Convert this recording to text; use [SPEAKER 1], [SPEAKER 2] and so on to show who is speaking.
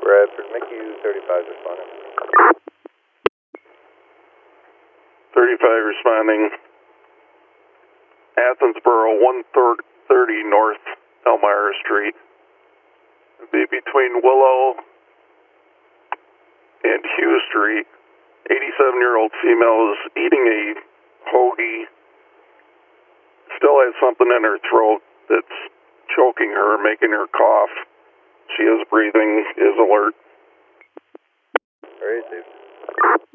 [SPEAKER 1] Bradford, Mickey 35 responding.
[SPEAKER 2] 35 responding. Athensboro, 130 North Elmira Street. It'd be between Willow and Hugh Street. 87-year-old female is eating a hoagie. Still has something in her throat that's choking her, making her cough. She is breathing, is alert.
[SPEAKER 1] Received.